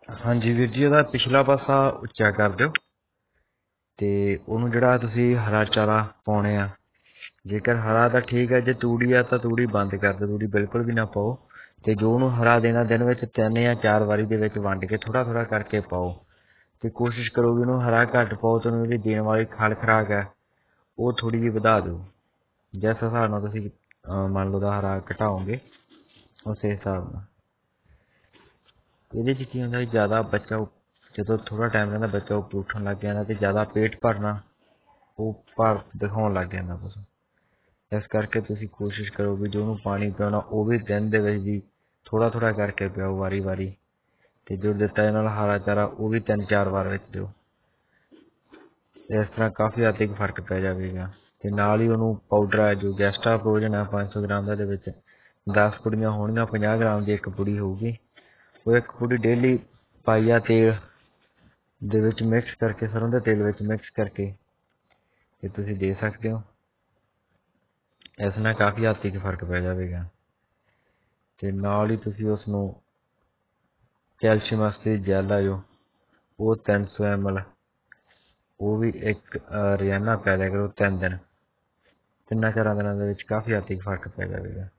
ਹਾਂਜੀ ਵੀਰ ਜੀ, ਉਹਦਾ ਪਿਛਲਾ ਪਾਸਾ ਉੱਚਾ ਕਰ ਦਿਓ ਤੇ ਉਹਨੂੰ ਜਿਹੜਾ ਤੁਸੀਂ ਹਰਾ ਚਾਰਾ ਪਾਉਣੇ ਆ। ਜੇਕਰ ਹਰਾ ਤਾਂ ਠੀਕ ਹੈ, ਜੇ ਤੂੜੀ ਆ ਤਾਂ ਤੂੜੀ ਬੰਦ ਕਰ ਦਿਓ, ਤੂੜੀ ਬਿਲਕੁਲ ਵੀ ਨਾ ਪਾਓ। ਤੇ ਜੋ ਉਹਨੂੰ ਹਰਾ ਦੇਣਾ ਦਿਨ ਵਿੱਚ 3 ਜਾਂ 4 ਵਾਰੀ ਦੇ ਵਿੱਚ ਵੰਡ ਕੇ ਥੋੜਾ ਥੋੜਾ ਕਰਕੇ ਪਾਓ। ਤੇ ਕੋਸ਼ਿਸ਼ ਕਰੋ ਵੀ ਉਹਨੂੰ ਹਰਾ ਘੱਟ ਪਾਓ ਤੇ ਉਹਨੂੰ ਜਿਹੜੀ ਦੇਣ ਵਾਲੀ ਖਲ ਖੁਰਾਕ ਹੈ ਉਹ ਥੋੜੀ ਜਿਹੀ ਵਧਾ ਦਿਓ। ਜਿਸ ਹਿਸਾਬ ਨਾਲ ਤੁਸੀਂ ਮੰਨ ਲਓ ਦਾ ਹਰਾ ਘਟਾਓਗੇ ਉਸੇ ਹਿਸਾਬ ਨਾਲ। ਇਹਦੇ 'ਚ ਕੀ ਹੁੰਦਾ, ਜ਼ਿਆਦਾ ਬੱਚਾ ਜਦੋਂ ਥੋੜਾ ਟਾਈਮ ਰਹਿੰਦਾ ਬੱਚਾ ਉੱਪਰ ਉੱਠਣ ਲੱਗ ਜਾਂਦਾ ਤੇ ਜ਼ਿਆਦਾ ਪੇਟ ਭਰਨਾ ਉਹ ਭਾਰ ਦਿਖਾਉਣ ਲੱਗ ਜਾਂਦਾ ਕੁਛ। ਇਸ ਕਰਕੇ ਤੁਸੀਂ ਕੋਸ਼ਿਸ਼ ਕਰੋ ਵੀ ਜੋ ਉਹਨੂੰ ਪਾਣੀ ਪਿਆਉਣਾ ਉਹ ਵੀ ਦਿਨ ਦੇ ਵਿੱਚ ਜੀ ਥੋੜਾ ਥੋੜਾ ਕਰਕੇ ਪਿਆਓ ਵਾਰੀ ਵਾਰੀ। ਤੇ ਜੋ ਦਿੱਤਾ ਇਹਨਾਂ ਨਾਲ ਹਰਾ ਚਾਰਾ ਉਹ ਵੀ 3-4 ਵਾਰ ਵਿੱਚ ਦਿਓ। ਇਸ ਤਰ੍ਹਾਂ ਕਾਫੀ ਹੱਦ ਤੱਕ ਫਰਕ ਪੈ ਜਾਵੇਗਾ। ਤੇ ਨਾਲ ਹੀ ਉਹਨੂੰ ਪਾਊਡਰ ਹੈ ਜੋ ਗੈਸਟਾ ਪ੍ਰੋਜਨ ਹੈ 500 ਗ੍ਰਾਮ ਦਾ, ਦੇ ਵਿੱਚ 10 ਪੁੜੀਆਂ ਹੋਣਗੀਆਂ, 50 ਗ੍ਰਾਮ ਦੀ ਇੱਕ ਪੁੜੀ ਹੋਊਗੀ। ਉਹ ਇੱਕ ਪੁੜੀ ਡੇਲੀ ਪਾਈਆ ਤੇਲ ਦੇ ਵਿੱਚ ਮਿਕਸ ਕਰਕੇ, ਸਰੋਂ ਦੇ ਤੇਲ ਵਿੱਚ ਮਿਕਸ ਕਰਕੇ ਤੇ ਤੁਸੀਂ ਦੇ ਸਕਦੇ ਹੋ। ਇਸ ਨਾਲ ਕਾਫੀ ਹੱਦ ਤੱਕ ਫਰਕ ਪੈ ਜਾਵੇਗਾ। ਤੇ ਨਾਲ ਹੀ ਤੁਸੀਂ ਉਸ ਨੂੰ ਕੈਲਸ਼ੀਅਮ ਵਾਸਤੇ ਜੈਲ ਆ ਜੋ ਉਹ 300 ml ਉਹ ਵੀ ਇੱਕ ਰੋਜ਼ਾਨਾ ਪੈ ਲਿਆ ਕਰੋ 3 ਦਿਨ। 3-4 ਦਿਨਾਂ ਦੇ ਵਿੱਚ ਕਾਫੀ ਹੱਦ ਤੱਕ ਫਰਕ ਪੈ ਜਾਵੇਗਾ।